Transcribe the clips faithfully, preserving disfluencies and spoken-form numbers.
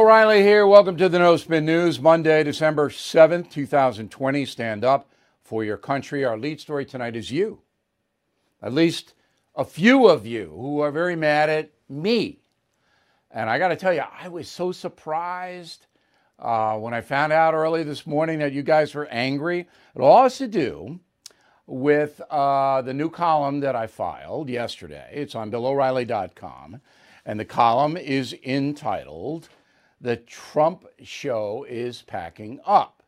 O'Reilly here. Welcome to the No Spin News. Monday, December seventh, two thousand twenty. Stand up for your country. Our lead story tonight is you. At least a few of you who are very mad at me. And I got to tell you, I was so surprised uh, when I found out early this morning that you guys were angry. It all has to do with uh, the new column that I filed yesterday. It's on Bill O'Reilly dot com. And the column is entitled, "The Trump Show is Packing Up."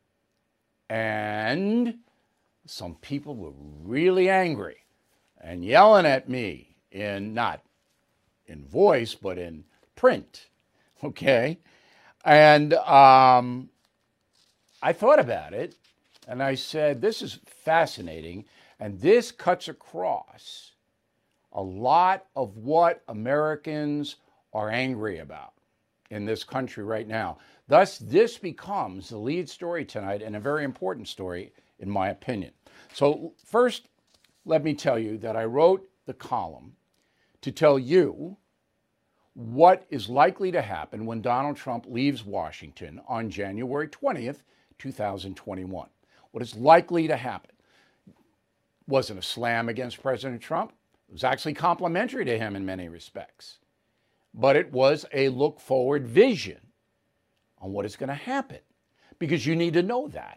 And some people were really angry and yelling at me in, not in voice, but in print, okay? And um, I thought about it, and I said, this is fascinating, and this cuts across a lot of what Americans are angry about in this country right now. Thus, this becomes the lead story tonight, and a very important story, in my opinion. So first, let me tell you that I wrote the column to tell you what is likely to happen when Donald Trump leaves Washington on January twentieth, two thousand twenty-one. What is likely to happen? Wasn't a slam against President Trump. It was actually complimentary to him in many respects. But it was a look forward vision on what is going to happen, because you need to know that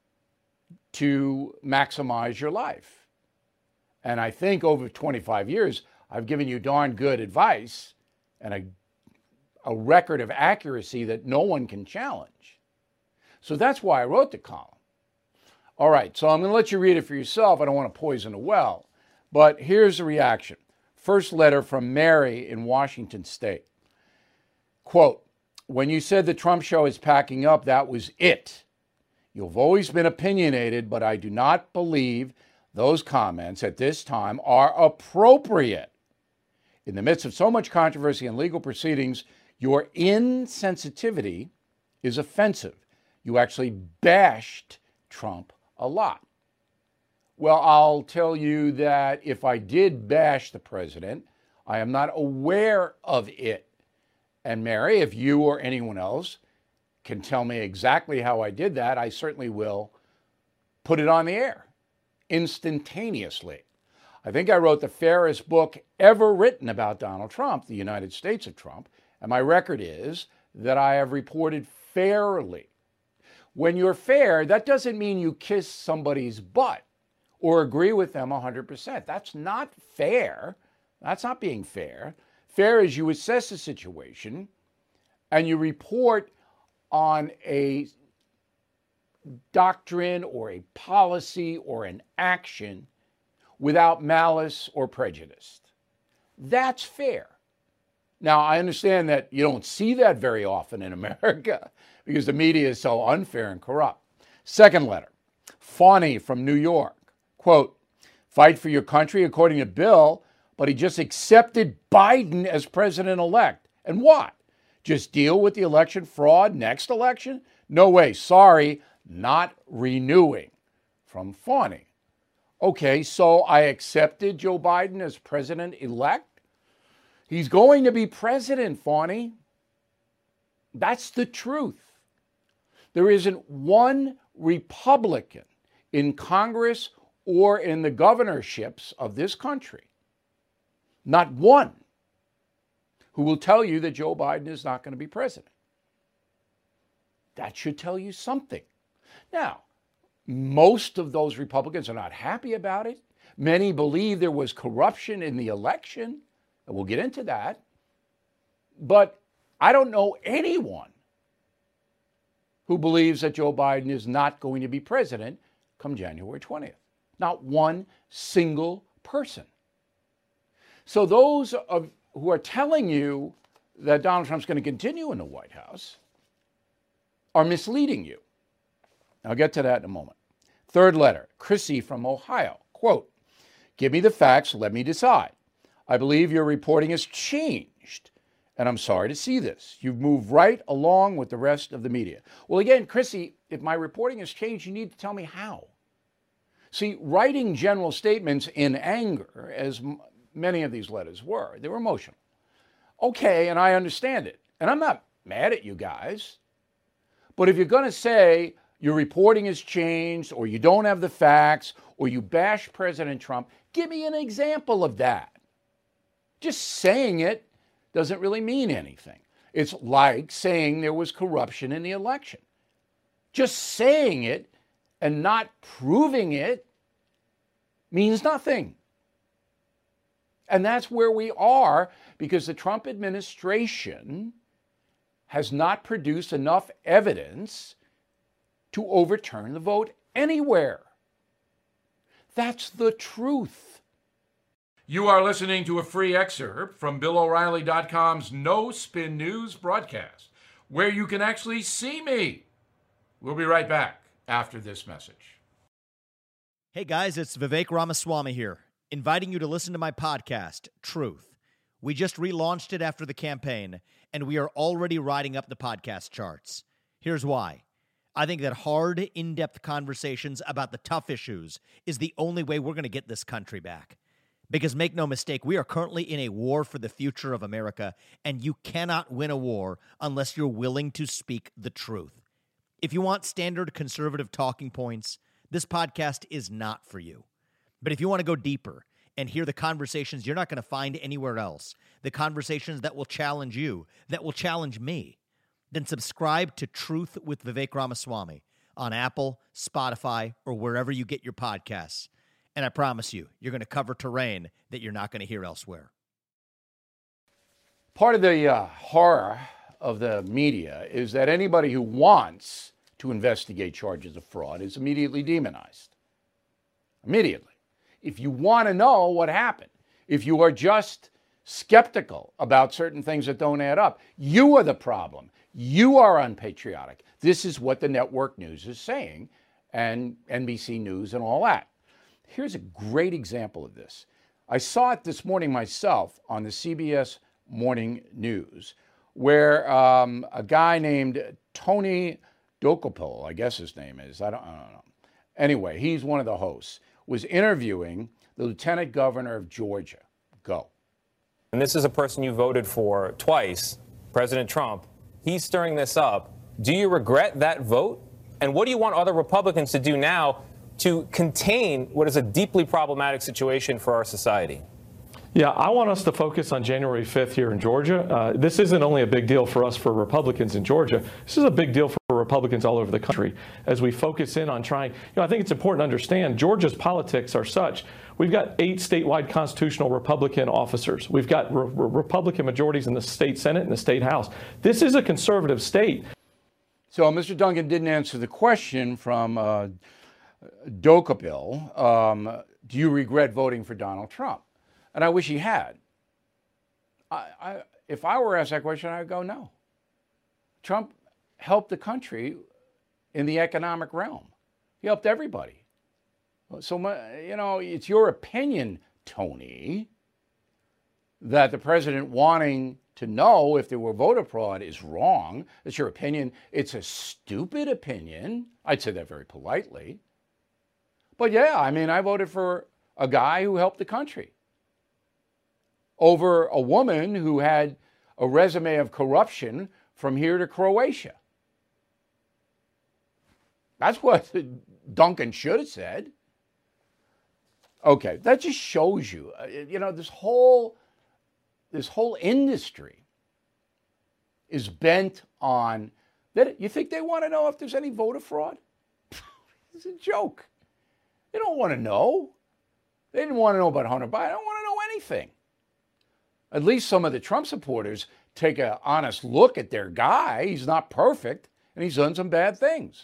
to maximize your life. And I think over twenty-five years, I've given you darn good advice and a, a record of accuracy that no one can challenge. So that's why I wrote the column. All right, so I'm going to let you read it for yourself. I don't want to poison the well. But here's the reaction. First letter from Mary in Washington State. Quote, "When you said the Trump show is packing up, that was it. You've always been opinionated, but I do not believe those comments at this time are appropriate. In the midst of so much controversy and legal proceedings, your insensitivity is offensive. You actually bashed Trump a lot." Well, I'll tell you that if I did bash the president, I am not aware of it. And Mary, if you or anyone else can tell me exactly how I did that, I certainly will put it on the air instantaneously. I think I wrote the fairest book ever written about Donald Trump, The United States of Trump, and my record is that I have reported fairly. When you're fair, that doesn't mean you kiss somebody's butt or agree with them one hundred percent. That's not fair. That's not being fair. Fair is you assess the situation and you report on a doctrine or a policy or an action without malice or prejudice. That's fair. Now, I understand that you don't see that very often in America because the media is so unfair and corrupt. Second letter, Fawny from New York. Quote, "Fight for your country according to Bill, but he just accepted Biden as president-elect. And what? Just deal with the election fraud next election? No way. Sorry, not renewing." From Fawny. Okay, so I accepted Joe Biden as president-elect? He's going to be president, Fawny. That's the truth. There isn't one Republican in Congress or in the governorships of this country, not one, who will tell you that Joe Biden is not going to be president. That should tell you something. Now, most of those Republicans are not happy about it. Many believe there was corruption in the election, and we'll get into that. But I don't know anyone who believes that Joe Biden is not going to be president come January twentieth. Not one single person. So those of, who are telling you that Donald Trump's going to continue in the White House are misleading you. I'll get to that in a moment. Third letter, Chrissy from Ohio. Quote, "Give me the facts, let me decide. I believe your reporting has changed, and I'm sorry to see this. You've moved right along with the rest of the media." Well, again, Chrissy, if my reporting has changed, you need to tell me how. See, writing general statements in anger, as many of these letters were. They were emotional. Okay, and I understand it. And I'm not mad at you guys. But if you're going to say your reporting has changed, or you don't have the facts, or you bash President Trump, give me an example of that. Just saying it doesn't really mean anything. It's like saying there was corruption in the election. Just saying it and not proving it means nothing. And that's where we are, because the Trump administration has not produced enough evidence to overturn the vote anywhere. That's the truth. You are listening to a free excerpt from Bill O'Reilly dot com's No Spin News broadcast, where you can actually see me. We'll be right back after this message. Hey guys, it's Vivek Ramaswamy here, inviting you to listen to my podcast, Truth. We just relaunched it after the campaign, and we are already riding up the podcast charts. Here's why. I think that hard, in-depth conversations about the tough issues is the only way we're going to get this country back. Because make no mistake, we are currently in a war for the future of America, and you cannot win a war unless you're willing to speak the truth. If you want standard conservative talking points, this podcast is not for you. But if you want to go deeper and hear the conversations you're not going to find anywhere else, the conversations that will challenge you, that will challenge me, then subscribe to Truth with Vivek Ramaswamy on Apple, Spotify, or wherever you get your podcasts. And I promise you, you're going to cover terrain that you're not going to hear elsewhere. Part of the uh, horror of the media is that anybody who wants to investigate charges of fraud is immediately demonized. Immediately. If you want to know what happened, if you are just skeptical about certain things that don't add up, you are the problem. You are unpatriotic. This is what the network news is saying, and N B C News and all that. Here's a great example of this. I saw it this morning myself on the C B S Morning News, where um, a guy named Tony Dokoupil, I guess his name is, I don't, I don't know. Anyway, he's one of the hosts, was interviewing the Lieutenant Governor of Georgia. Go. And this is a person you voted for twice, President Trump. He's stirring this up. Do you regret that vote? And what do you want other Republicans to do now to contain what is a deeply problematic situation for our society? Yeah, I want us to focus on January fifth here in Georgia. Uh, this isn't only a big deal for us, for Republicans in Georgia. This is a big deal for Republicans all over the country as we focus in on trying. You know, I think it's important to understand Georgia's politics are such. We've got eight statewide constitutional Republican officers. We've got re- re- Republican majorities in the state Senate and the state House. This is a conservative state. So Mister Duncan didn't answer the question from uh, Dokoupil. Um, do you regret voting for Donald Trump? And I wish he had. I, I, if I were asked that question, I'd go, no. Trump helped the country in the economic realm. He helped everybody. So, you know, it's your opinion, Tony, that the president wanting to know if there were voter fraud is wrong. It's your opinion. It's a stupid opinion. I'd say that very politely. But yeah, I mean, I voted for a guy who helped the country over a woman who had a resume of corruption from here to Croatia. That's what Duncan should have said. Okay, that just shows you, you know, this whole, this whole industry is bent on that. You think they want to know if there's any voter fraud? It's a joke. They don't want to know. They didn't want to know about Hunter Biden. They don't want to know anything. At least some of the Trump supporters take an honest look at their guy. He's not perfect, and he's done some bad things.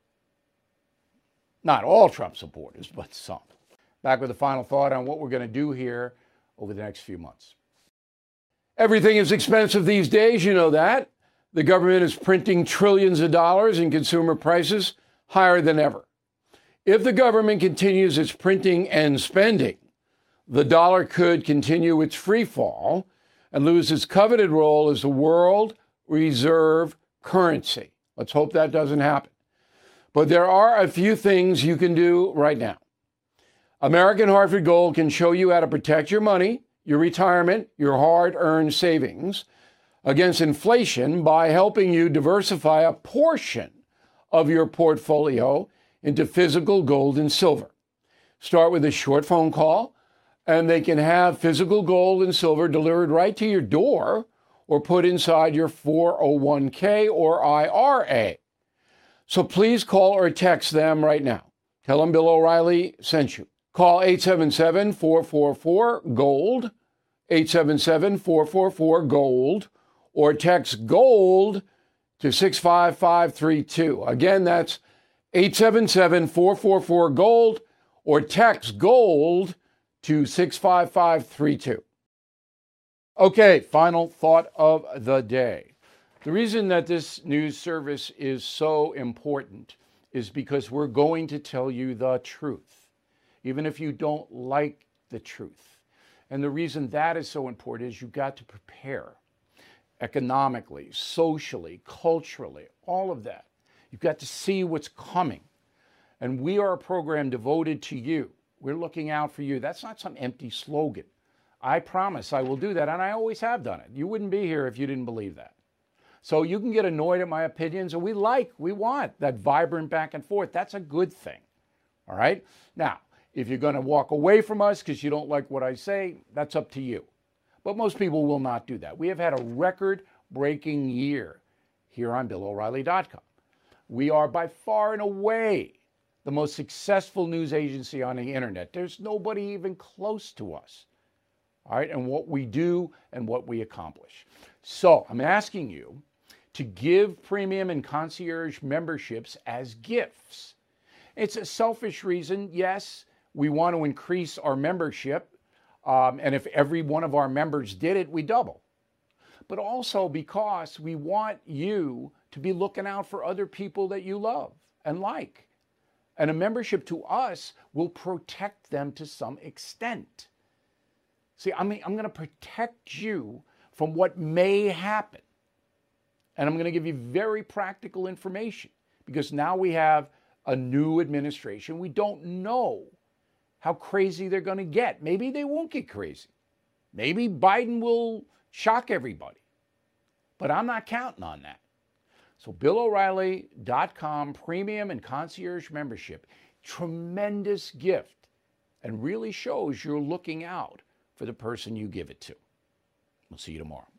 Not all Trump supporters, but some. Back with a final thought on what we're going to do here over the next few months. Everything is expensive these days, you know that. The government is printing trillions of dollars and consumer prices higher than ever. If the government continues its printing and spending, the dollar could continue its free fall and lose its coveted role as the world reserve currency. Let's hope that doesn't happen. But there are a few things you can do right now. American Hartford Gold can show you how to protect your money, your retirement, your hard-earned savings against inflation by helping you diversify a portion of your portfolio into physical gold and silver. Start with a short phone call, and they can have physical gold and silver delivered right to your door or put inside your four oh one k or I R A. So please call or text them right now. Tell them Bill O'Reilly sent you. Call eight seven seven, four four four, GOLD, eight seven seven, four four four, GOLD, or text GOLD to six five five three two. Again, that's eight seven seven, four four four, GOLD, or text GOLD to six five five three two. Okay, final thought of the day. The reason that this news service is so important is because we're going to tell you the truth, even if you don't like the truth. And the reason that is so important is you've got to prepare economically, socially, culturally, all of that. You've got to see what's coming. And we are a program devoted to you. We're looking out for you. That's not some empty slogan. I promise I will do that, and I always have done it. You wouldn't be here if you didn't believe that. So you can get annoyed at my opinions, and we like, we want that vibrant back and forth. That's a good thing, all right? Now, if you're going to walk away from us because you don't like what I say, that's up to you. But most people will not do that. We have had a record-breaking year here on Bill O'Reilly dot com. We are by far and away the most successful news agency on the internet. There's nobody even close to us, all right, and what we do and what we accomplish. So I'm asking you to give premium and concierge memberships as gifts. It's a selfish reason. Yes, we want to increase our membership, um, and if every one of our members did it, we double. But also because we want you to be looking out for other people that you love and like. And a membership to us will protect them to some extent. See, I mean, I'm going to protect you from what may happen. And I'm going to give you very practical information because now we have a new administration. We don't know how crazy they're going to get. Maybe they won't get crazy. Maybe Biden will shock everybody. But I'm not counting on that. So Bill O'Reilly dot com premium and concierge membership, tremendous gift, and really shows you're looking out for the person you give it to. We'll see you tomorrow.